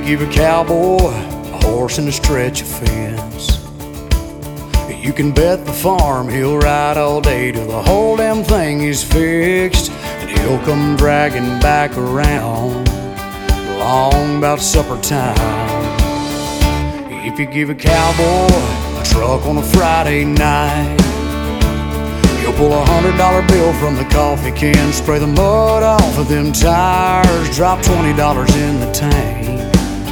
give a cowboy a horse and a stretch of fence, you can bet the farm he'll ride all day till the whole damn thing is fixed. And he'll come dragging back around long about supper time. If you give a cowboy a truck on a Friday night, he'll pull $100 bill from the coffee can, spray the mud off of them tires, drop $20 in the tank,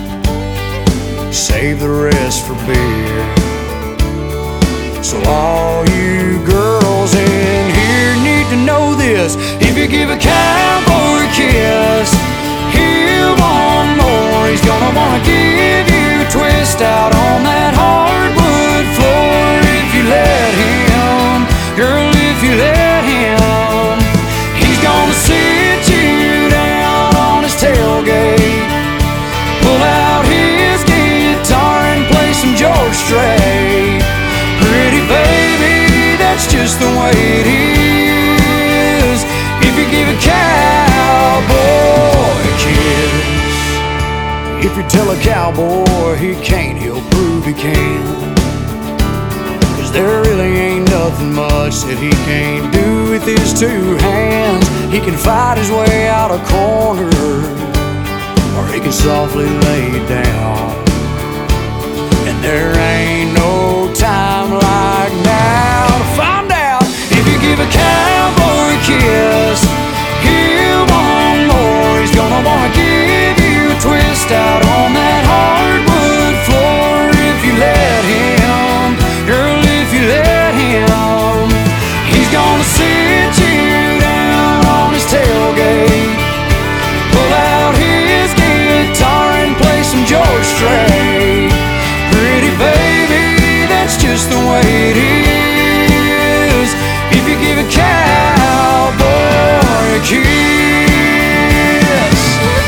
save the rest for beer. So all you girls in here need to know this: if you give a cowboy a kiss, he'll want more. He's gonna wanna give you a twist out on that hardwood floor. If you let him, girl, if you let him, he's gonna sit you down on his tailgate, pull out his guitar and play some George Strait. Pretty baby, that's just the way it is. If you give a cowboy a kiss, if you tell a cowboy he can't, he'll prove he can. 'Cause there really ain't nothing much that he can't do with his two hands. He can fight his way out a corner, or he can softly lay down. And there ain't no time like now to find out. If you give a cowboy a kiss, he'll want more. He's gonna wanna give you a twist out on that hardwood floor. If you let him, girl, if you let him, he's gonna sit you down on his tailgate, pull out his guitar and play some George Strait. Pretty baby, that's just the way it is. If you give a cowboy a kiss.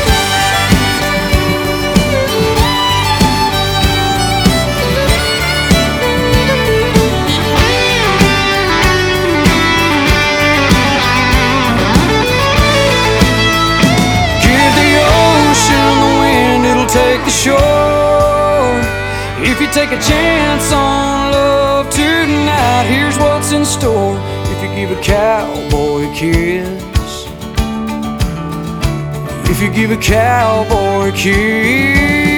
Give the ocean the wind, it'll take the shore. If you take a chance on love tonight, here's what's in store. If you give a cowboy a kiss, if you give a cowboy a kiss.